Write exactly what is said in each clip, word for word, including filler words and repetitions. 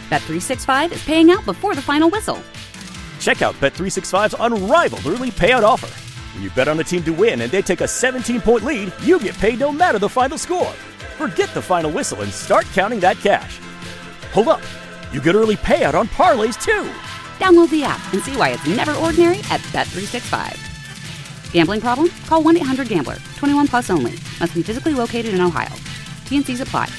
Bet three sixty-five is paying out before the final whistle. Check out Bet three sixty-five's unrivaled early payout offer. When you bet on a team to win and they take a seventeen-point lead, you get paid no matter the final score. Forget the final whistle and start counting that cash. Hold up. You get early payout on parlays, too. Download the app and see why it's never ordinary at Bet three sixty-five. Gambling problem? Call one eight hundred gambler. twenty-one plus only. Must be physically located in Ohio. T N Cs apply.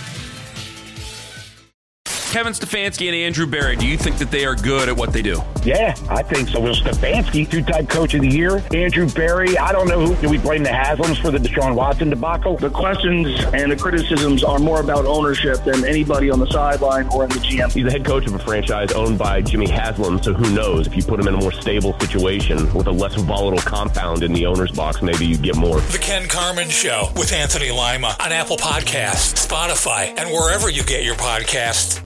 Kevin Stefanski and Andrew Berry, do you think that they are good at what they do? Yeah, I think so. Well, Stefanski, two-time coach of the year. Andrew Berry, I don't know who. Do we blame the Haslams for the Deshaun Watson debacle? The questions and the criticisms are more about ownership than anybody on the sideline or in the G M. He's the head coach of a franchise owned by Jimmy Haslam, so who knows? If you put him in a more stable situation with a less volatile compound in the owner's box, maybe you get more. The Ken Carman Show with Anthony Lima on Apple Podcasts, Spotify, and wherever you get your podcasts.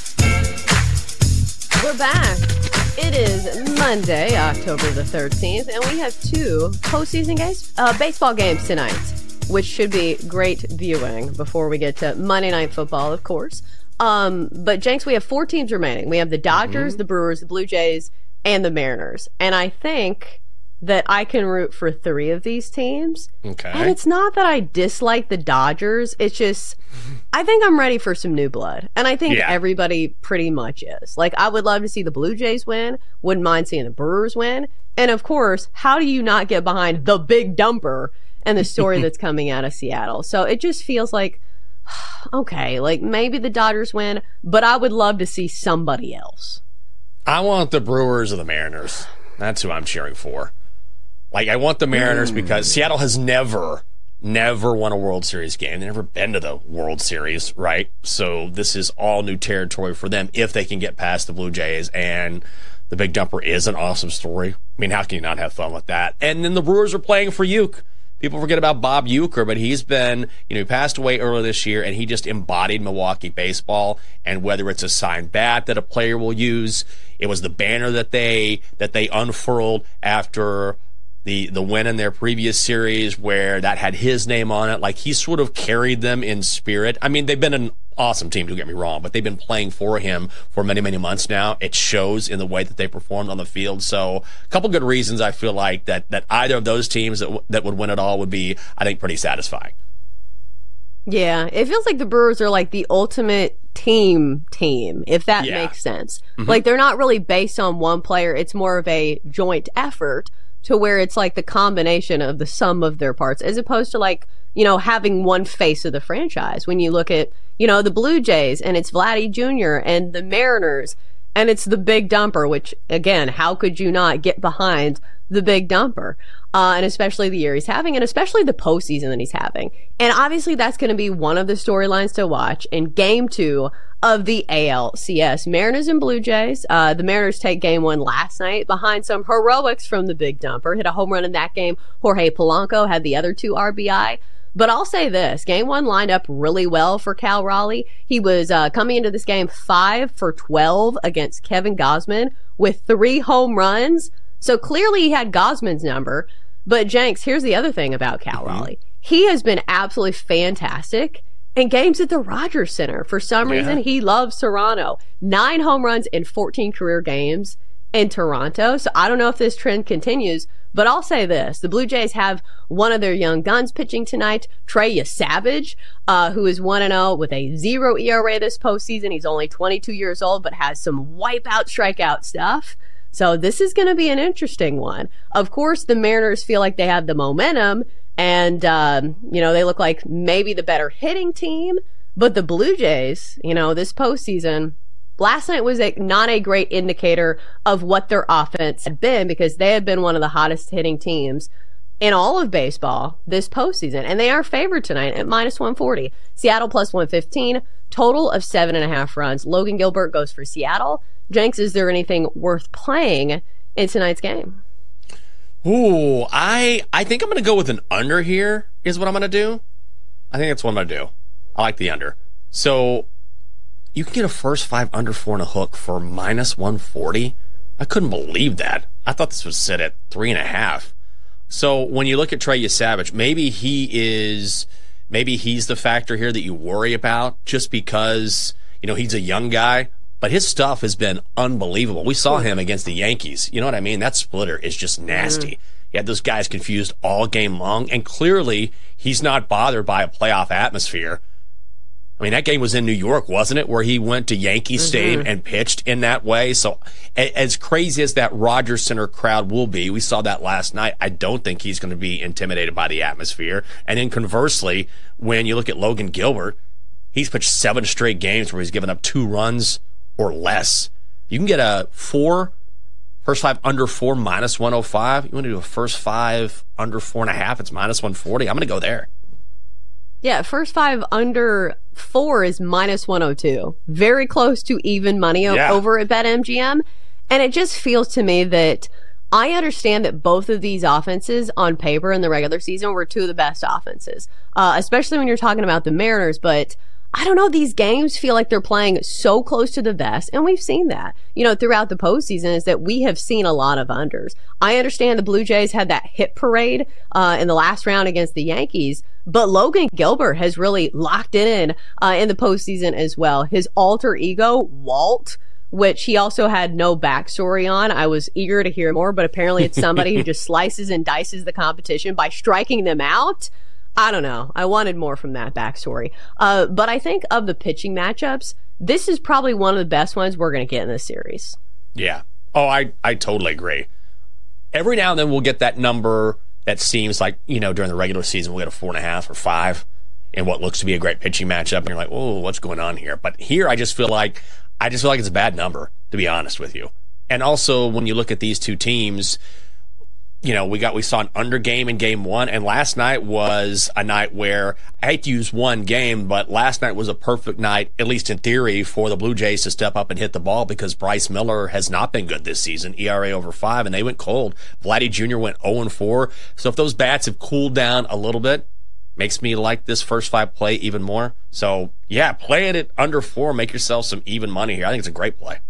We're back. It is Monday, October the thirteenth, and we have two postseason games, uh, baseball games tonight, which should be great viewing before we get to Monday Night Football, of course. Um, but, Jenks, we have four teams remaining. We have the Dodgers, mm-hmm. the Brewers, the Blue Jays, and the Mariners. And I think that I can root for three of these teams. Okay. And it's not that I dislike the Dodgers. It's just, I think I'm ready for some new blood. And I think yeah. everybody pretty much is. Like, I would love to see the Blue Jays win. Wouldn't mind seeing the Brewers win. And, of course, how do you not get behind the Big Dumper and the story that's coming out of Seattle? So it just feels like, okay, like maybe the Dodgers win, but I would love to see somebody else. I want the Brewers or the Mariners. That's who I'm cheering for. Like, I want the Mariners mm. because Seattle has never, never won a World Series game. They've never been to the World Series, right? So this is all new territory for them if they can get past the Blue Jays. And the Big Dumper is an awesome story. I mean, how can you not have fun with that? And then the Brewers are playing for Uke. People forget about Bob Uecker, but he's been, you know, he passed away earlier this year, and he just embodied Milwaukee baseball. And whether it's a signed bat that a player will use, it was the banner that they that they unfurled after the the win in their previous series where that had his name on it. Like, he sort of carried them in spirit. I mean, they've been an awesome team, don't get me wrong, but they've been playing for him for many, many months now. It shows in the way that they performed on the field. So a couple good reasons I feel like that that either of those teams that, w- that would win it all would be, I think, pretty satisfying. Yeah, it feels like the Brewers are like the ultimate team team, if that yeah. makes sense. Mm-hmm. Like, they're not really based on one player. It's more of a joint effort to where it's like the combination of the sum of their parts, as opposed to, like, you know, having one face of the franchise. When you look at, you know, the Blue Jays and it's Vladdy Junior and the Mariners and it's the Big Dumper, which, again, how could you not get behind the Big Dumper? Uh, and especially the year he's having, and especially the postseason that he's having. And obviously that's going to be one of the storylines to watch in game two of the A L C S. Mariners and Blue Jays. Uh, the Mariners take game one last night behind some heroics from the Big Dumper. Hit a home run in that game. Jorge Polanco had the other two R B I. But I'll say this, game one lined up really well for Cal Raleigh. He was uh, coming into this game five for twelve against Kevin Gausman with three home runs. So clearly he had Gausman's number. But Jenks, here's the other thing about Cal mm-hmm. Raleigh. He has been absolutely fantastic in games at the Rogers Center. For some yeah. reason, he loves Toronto. Nine home runs in fourteen career games in Toronto. So I don't know if this trend continues, but I'll say this. The Blue Jays have one of their young guns pitching tonight, Trey Savage, uh, who is one and oh with a zero E R A this postseason. He's only twenty-two years old, but has some wipeout strikeout stuff. So this is going to be an interesting one. Of course, the Mariners feel like they have the momentum, and, um, you know, they look like maybe the better hitting team. But the Blue Jays, you know, this postseason, last night was a, not a great indicator of what their offense had been, because they had been one of the hottest hitting teams in all of baseball this postseason. And they are favored tonight at minus one forty. Seattle plus one fifteen, total of seven and a half runs. Logan Gilbert goes for Seattle. Jenks, is there anything worth playing in tonight's game? Ooh, I I think I'm going to go with an under here is what I'm going to do. I think that's what I'm going to do. I like the under. So you can get a first five under four and a hook for minus one forty. I couldn't believe that. I thought this would sit at three and a half. So when you look at Trey Savage, maybe he is, maybe he's the factor here that you worry about just because, you know, he's a young guy. but his stuff has been unbelievable. We saw him against the Yankees. You know what I mean? That splitter is just nasty. Mm. He had those guys confused all game long, and clearly he's not bothered by a playoff atmosphere. I mean, that game was in New York, wasn't it, where he went to Yankee mm-hmm. Stadium and pitched in that way? So as crazy as that Rogers Center crowd will be, we saw that last night, I don't think he's going to be intimidated by the atmosphere. And then conversely, when you look at Logan Gilbert, he's pitched seven straight games where he's given up two runs or less. You can get a four, first five under four, minus one oh five. You want to do a first five under four and a half, it's minus one forty. I'm going to go there. Yeah, first five under four is minus one oh two. Very close to even money yeah. over at BetMGM. And it just feels to me that I understand that both of these offenses on paper in the regular season were two of the best offenses, uh, especially when you're talking about the Mariners. But I don't know, these games feel like they're playing so close to the vest, and we've seen that, you know, throughout the postseason, is that we have seen a lot of unders. I understand the Blue Jays had that hit parade uh, in the last round against the Yankees, but Logan Gilbert has really locked it in uh, in the postseason as well. His alter ego, Walt, which he also had no backstory on. I was eager to hear more, but apparently it's somebody who just slices and dices the competition by striking them out. I don't know. I wanted more from that backstory. Uh, but I think of the pitching matchups, this is probably one of the best ones we're going to get in this series. Yeah. Oh, I, I totally agree. Every now and then we'll get that number that seems like, you know, during the regular season we'll get a four and a half or five in what looks to be a great pitching matchup. And you're like, oh, what's going on here? But here I just feel like, I just feel like it's a bad number, to be honest with you. And also when you look at these two teams, you know, we got we saw an under game in game one, and last night was a night where, I hate to use one game, but last night was a perfect night, at least in theory, for the Blue Jays to step up and hit the ball, because Bryce Miller has not been good this season, E R A over five, and they went cold. Vladdy Junior went oh and four, so if those bats have cooled down a little bit, makes me like this first five play even more. So, yeah, play it at under four, make yourself some even money here. I think it's a great play.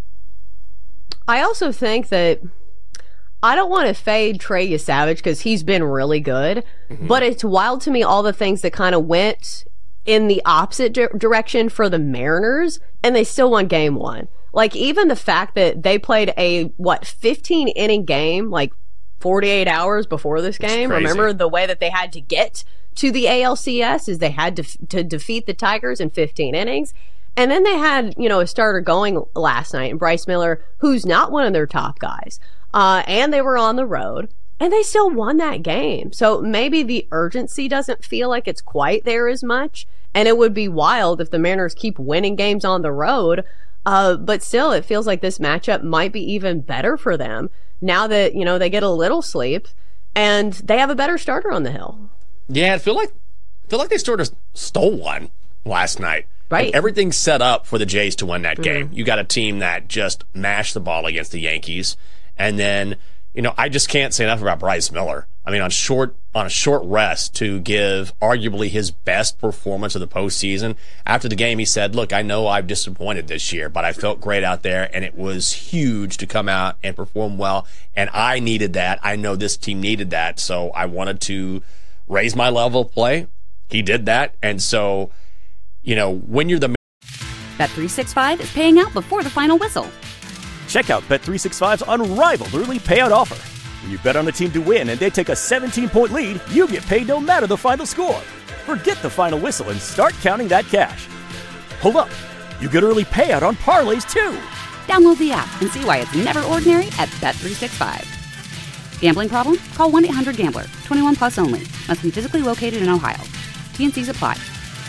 I also think that I don't want to fade Trey Yesavage because he's been really good, mm-hmm. but it's wild to me all the things that kind of went in the opposite di- direction for the Mariners, and they still won game one. Like, even the fact that they played a, what, fifteen inning game, like forty-eight hours before this game. Remember the way that they had to get to the A L C S is they had to, to defeat the Tigers in fifteen innings. And then they had, you know, a starter going last night, and Bryce Miller, who's not one of their top guys. Uh, and they were on the road, and they still won that game. So maybe the urgency doesn't feel like it's quite there as much, and it would be wild if the Mariners keep winning games on the road. Uh, but still, it feels like this matchup might be even better for them now that, you know, they get a little sleep, and they have a better starter on the hill. Yeah, I feel like, I feel like they sort of stole one last night. Right. Like, everything's set up for the Jays to win that mm-hmm. game. You got a team that just mashed the ball against the Yankees. And then, you know, I just can't say enough about Bryce Miller. I mean, on short on a short rest to give arguably his best performance of the postseason. After the game, he said, look, I know I've disappointed this year, but I felt great out there, and it was huge to come out and perform well. And I needed that. I know this team needed that. So I wanted to raise my level of play. He did that. And so, you know, when you're the Bet three sixty-five is paying out before the final whistle. Check out Bet three sixty-five's unrivaled early payout offer. When you bet on a team to win and they take a seventeen-point lead, you get paid no matter the final score. Forget the final whistle and start counting that cash. Hold up. You get early payout on parlays, too. Download the app and see why it's never ordinary at Bet three sixty-five. Gambling problem? Call one eight hundred gambler. twenty-one plus only. Must be physically located in Ohio. T and C's apply.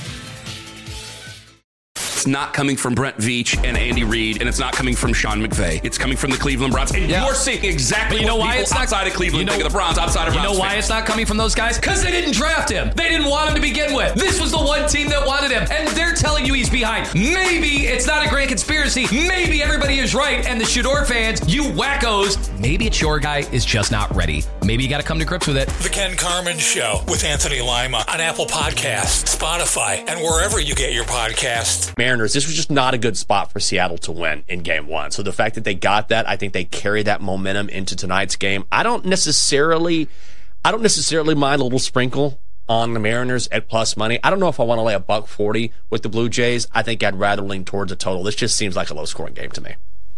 It's not coming from Brent Veach and Andy Reid, and it's not coming from Sean McVay. It's coming from the Cleveland Browns. And yeah. you're seeing exactly but you know what why people it's not, outside of Cleveland you know, think of the Browns, outside of You Browns know why fans. It's not coming from those guys? Because they didn't draft him. They didn't want him to begin with. This was the one team that wanted him, and they're telling you he's behind. Maybe it's not a grand conspiracy. Maybe everybody is right, and the Shador fans, you wackos, maybe it's your guy is just not ready. Maybe you got to come to grips with it. The Ken Carman Show with Anthony Lima on Apple Podcasts, Spotify, and wherever you get your podcasts. Mariners, this was just not a good spot for Seattle to win in game one. So the fact that they got that, I think they carry that momentum into tonight's game. I don't necessarily, I don't necessarily mind a little sprinkle on the Mariners at plus money. I don't know if I want to lay a buck forty with the Blue Jays. I think I'd rather lean towards a total. This just seems like a low-scoring game to me.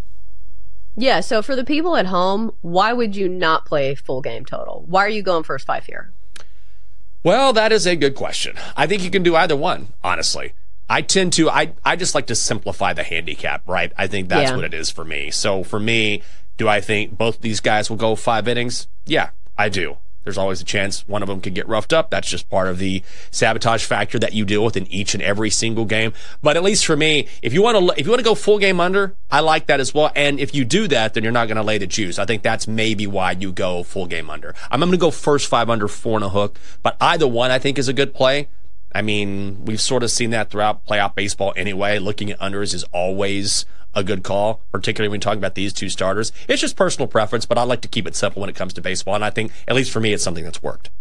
Yeah, so for the people at home, why would you not play full game total? Why are you going first five here? Well, that is a good question. I think you can do either one, honestly. I tend to, I, I just like to simplify the handicap, right? I think that's yeah. what it is for me. So for me, do I think both these guys will go five innings? Yeah, I do. There's always a chance one of them could get roughed up. That's just part of the sabotage factor that you deal with in each and every single game. But at least for me, if you want to, if you want to go full game under, I like that as well. And if you do that, then you're not going to lay the juice. I think that's maybe why you go full game under. I'm going to go first five under, four and a hook. But either one I think is a good play. I mean, we've sort of seen that throughout playoff baseball anyway. Looking at unders is always a good call, particularly when talking about these two starters. It's just personal preference, but I like to keep it simple when it comes to baseball, and I think, at least for me, it's something that's worked.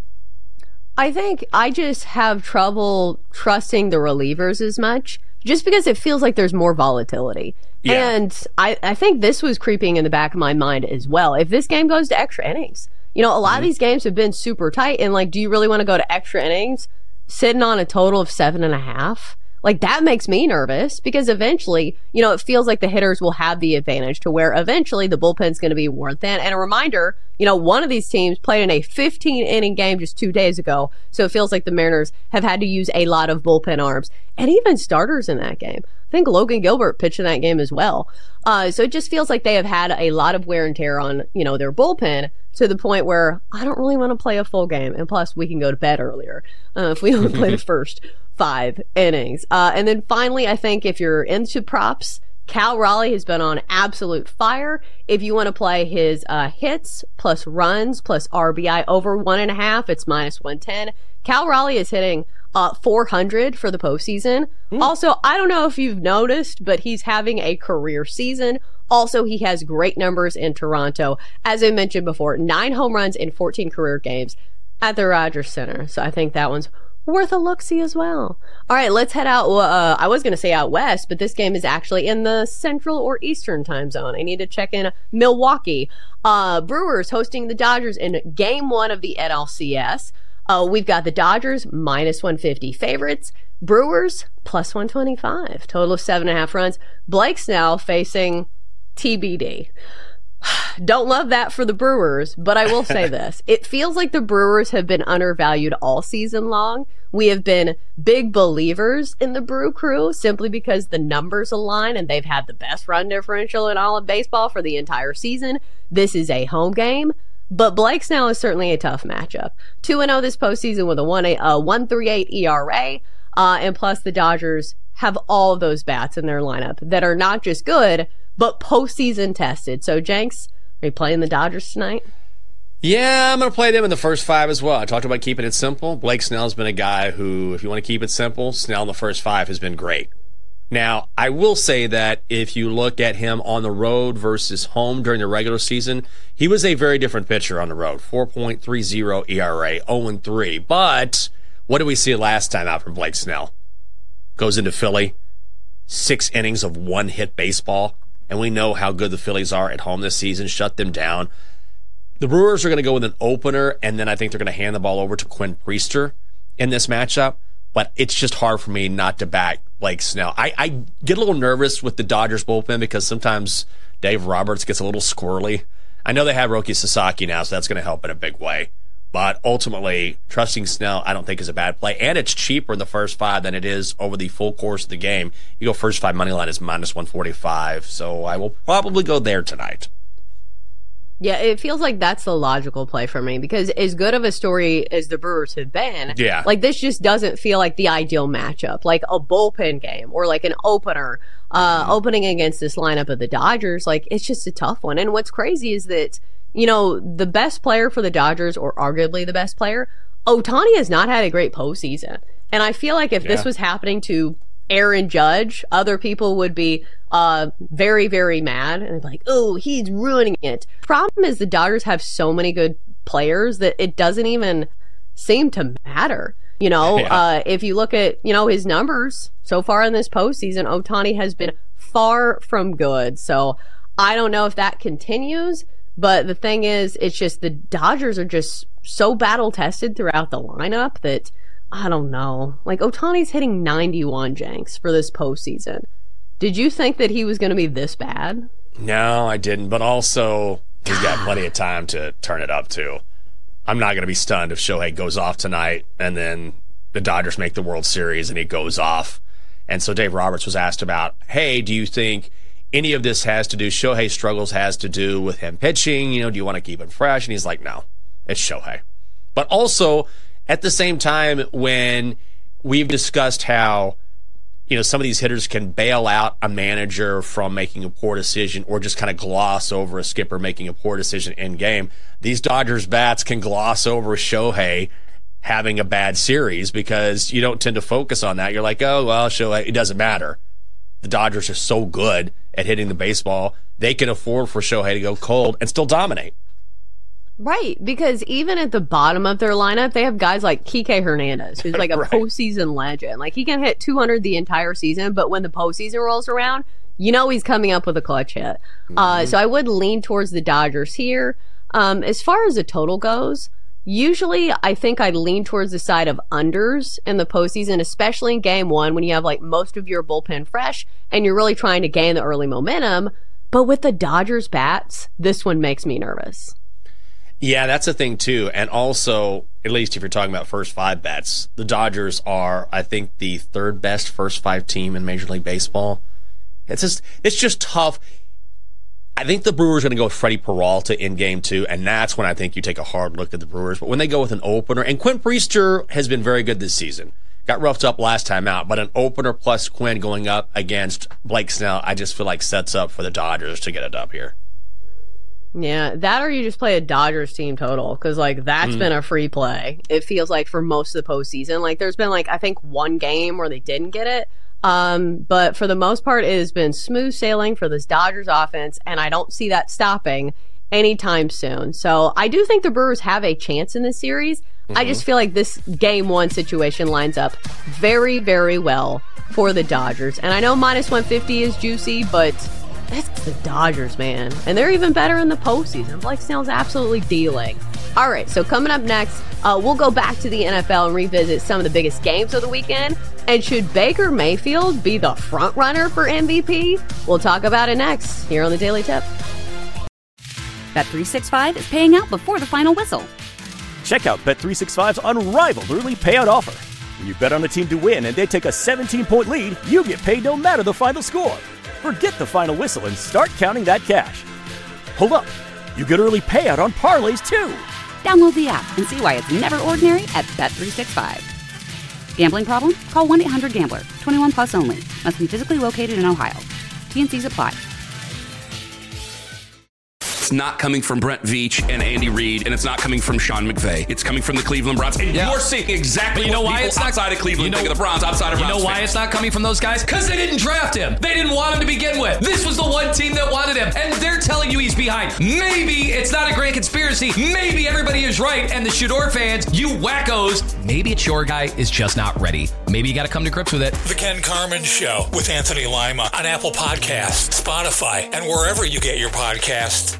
I think I just have trouble trusting the relievers as much, just because it feels like there's more volatility. Yeah. And I, I think this was creeping in the back of my mind as well. If this game goes to extra innings, you know, a lot mm-hmm. of these games have been super tight, and like, do you really want to go to extra innings sitting on a total of seven and a half? Like, that makes me nervous because eventually, you know, it feels like the hitters will have the advantage to where eventually the bullpen's going to be worn thin. And a reminder, you know, one of these teams played in a fifteen inning game just two days ago. So it feels like the Mariners have had to use a lot of bullpen arms and even starters in that game. I think Logan Gilbert pitched in that game as well. Uh, so it just feels like they have had a lot of wear and tear on, you know, their bullpen to the point where I don't really want to play a full game. And plus, we can go to bed earlier uh, if we only play the first five innings. Uh, and then finally, I think if you're into props, Cal Raleigh has been on absolute fire. If you want to play his uh, hits plus runs plus R B I over one and a half, it's minus one ten. Cal Raleigh is hitting uh, four hundred for the postseason. Mm. Also, I don't know if you've noticed, but he's having a career season. Also, he has great numbers in Toronto. As I mentioned before, nine home runs in fourteen career games at the Rogers Center. So I think that one's worth a look-see as well. All right, let's head out. Uh, I was going to say out west, but this game is actually in the Central or Eastern time zone. I need to check in Milwaukee. Uh, Brewers hosting the Dodgers in game one of the N L C S. Uh, we've got the Dodgers minus one fifty favorites. Brewers plus one twenty-five. Total of seven and a half runs. Blake Snell facing T B D. Don't love that for the Brewers, but I will say this. It feels like the Brewers have been undervalued all season long. We have been big believers in the Brew Crew simply because the numbers align and they've had the best run differential in all of baseball for the entire season. This is a home game, but Blake Snell is certainly a tough matchup. two and oh this postseason with a one point three eight E R A, uh, and plus the Dodgers have all of those bats in their lineup that are not just good, but postseason tested. So, Jenks, are you playing the Dodgers tonight? Yeah, I'm going to play them in the first five as well. I talked about keeping it simple. Blake Snell's been a guy who, if you want to keep it simple, Snell in the first five has been great. Now, I will say that if you look at him on the road versus home during the regular season, he was a very different pitcher on the road. four point three oh E R A, oh and three. But what did we see last time out from Blake Snell? Goes into Philly, six innings of one-hit baseball. And we know how good the Phillies are at home this season. Shut them down. The Brewers are going to go with an opener, and then I think they're going to hand the ball over to Quinn Priester in this matchup. But it's just hard for me not to back Blake Snell. I, I get a little nervous with the Dodgers bullpen because sometimes Dave Roberts gets a little squirrely. I know they have Roki Sasaki now, so that's going to help in a big way. But ultimately, trusting Snell, I don't think is a bad play. And it's cheaper in the first five than it is over the full course of the game. You go first five money line is minus one forty-five. So I will probably go there tonight. Yeah, it feels like that's the logical play for me because as good of a story as the Brewers have been, yeah. like this just doesn't feel like the ideal matchup. Like a bullpen game or like an opener uh, mm-hmm. opening against this lineup of the Dodgers. Like it's just a tough one. And what's crazy is that, you know, the best player for the Dodgers, or arguably the best player, Ohtani has not had a great postseason. And I feel like if yeah. this was happening to Aaron Judge, other people would be uh, very, very mad. And they'd be like, oh, he's ruining it. Problem is the Dodgers have so many good players that it doesn't even seem to matter. You know, yeah. uh, if you look at, you know, his numbers so far in this postseason, Ohtani has been far from good. So I don't know if that continues. But the thing is, it's just the Dodgers are just so battle tested throughout the lineup that I don't know. Like, Ohtani's hitting ninety-one, Jenks, for this postseason. Did you think that he was going to be this bad? No, I didn't. But also, he's got plenty of time to turn it up, too. I'm not going to be stunned if Shohei goes off tonight and then the Dodgers make the World Series and he goes off. And so Dave Roberts was asked about, hey, do you think any of this has to do, Shohei's struggles has to do with him pitching? You know, do you want to keep him fresh? And he's like, no, it's Shohei. But also, at the same time, when we've discussed how, you know, some of these hitters can bail out a manager from making a poor decision or just kind of gloss over a skipper making a poor decision in game, these Dodgers bats can gloss over Shohei having a bad series because you don't tend to focus on that. You're like, oh, well, Shohei, it doesn't matter. The Dodgers are so good at hitting the baseball, they can afford for Shohei to go cold and still dominate. Right, because even at the bottom of their lineup, they have guys like Kike Hernandez, who's like a right. postseason legend. Like, he can hit two hundred the entire season, but when the postseason rolls around, you know he's coming up with a clutch hit. Mm-hmm. Uh, so I would lean towards the Dodgers here. Um, as far as the total goes, usually I think I'd lean towards the side of unders in the postseason, especially in game one when you have like most of your bullpen fresh and you're really trying to gain the early momentum. But with the Dodgers bats, this one makes me nervous. Yeah, that's a thing too. And also, at least if you're talking about first five bats, the Dodgers are, I think, the third best first five team in Major League Baseball. It's just, it's just tough. I think the Brewers are going to go with Freddie Peralta in game two, and that's when I think you take a hard look at the Brewers. But when they go with an opener, and Quinn Priester has been very good this season. Got roughed up last time out, but an opener plus Quinn going up against Blake Snell, I just feel like sets up for the Dodgers to get it up here. Yeah, that or you just play a Dodgers team total, because, like, that's mm. been a free play. It feels like for most of the postseason. Like, there's been, like, I think one game where they didn't get it. Um, but for the most part, it has been smooth sailing for this Dodgers offense, and I don't see that stopping anytime soon. So I do think the Brewers have a chance in this series. Mm-hmm. I just feel like this game one situation lines up very, very well for the Dodgers. And I know minus one fifty is juicy, but that's the Dodgers, man. And they're even better in the postseason. Blake Snell's absolutely dealing. All right, so coming up next, uh, we'll go back to the N F L and revisit some of the biggest games of the weekend. And should Baker Mayfield be the front runner for M V P? We'll talk about it next here on the Daily Tip. Bet three sixty-five is paying out before the final whistle. Check out Bet three sixty-five's unrivaled early payout offer. When you bet on a team to win and they take a seventeen-point lead, you get paid no matter the final score. Forget the final whistle and start counting that cash. Hold up. You get early payout on parlays, too. Download the app and see why it's never ordinary at Bet three sixty-five. Gambling problem? Call one eight hundred gambler. twenty-one plus only. Must be physically located in Ohio. T N Cs apply. It's not coming from Brent Veach and Andy Reid, and it's not coming from Sean McVay. It's coming from the Cleveland Browns. And yeah. you're seeing exactly you know what why people it's not, outside of Cleveland you know, think of the Browns, outside of You Browns know why fans. It's not coming from those guys? Because they didn't draft him. They didn't want him to begin with. This was the one team that wanted him, and they're telling you he's behind. Maybe it's not a grand conspiracy. Maybe everybody is right, and the Shador fans, you wackos, maybe it's your guy is just not ready. Maybe you got to come to grips with it. The Ken Carman Show with Anthony Lima on Apple Podcasts, Spotify, and wherever you get your podcasts.